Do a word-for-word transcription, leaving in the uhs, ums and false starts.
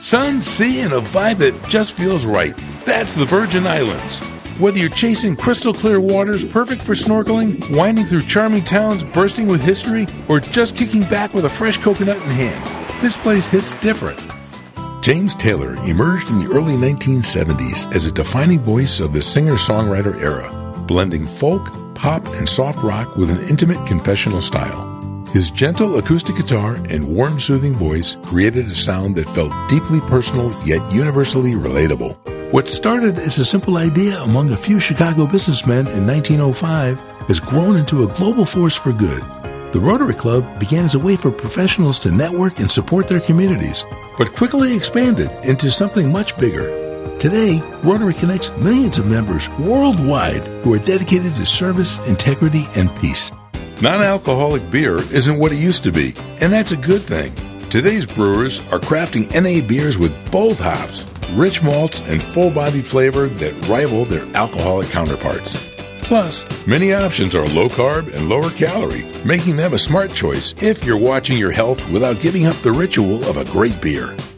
sun, sea, and a vibe that just feels right. That's the Virgin Islands. Whether you're chasing crystal clear waters perfect for snorkeling, winding through charming towns bursting with history, or just kicking back with a fresh coconut in hand, this place hits different. James Taylor emerged in the early nineteen seventies as a defining voice of the singer-songwriter era, blending folk, pop, and soft rock with an intimate confessional style. His gentle acoustic guitar and warm, soothing voice created a sound that felt deeply personal yet universally relatable. What started as a simple idea among a few Chicago businessmen in nineteen oh five has grown into a global force for good. The Rotary Club began as a way for professionals to network and support their communities, but quickly expanded into something much bigger. Today, Rotary connects millions of members worldwide who are dedicated to service, integrity, and peace. Non-alcoholic beer isn't what it used to be, and that's a good thing. Today's brewers are crafting N A beers with bold hops, rich malts, and full-bodied flavor that rival their alcoholic counterparts. Plus, many options are low-carb and lower-calorie, making them a smart choice if you're watching your health without giving up the ritual of a great beer.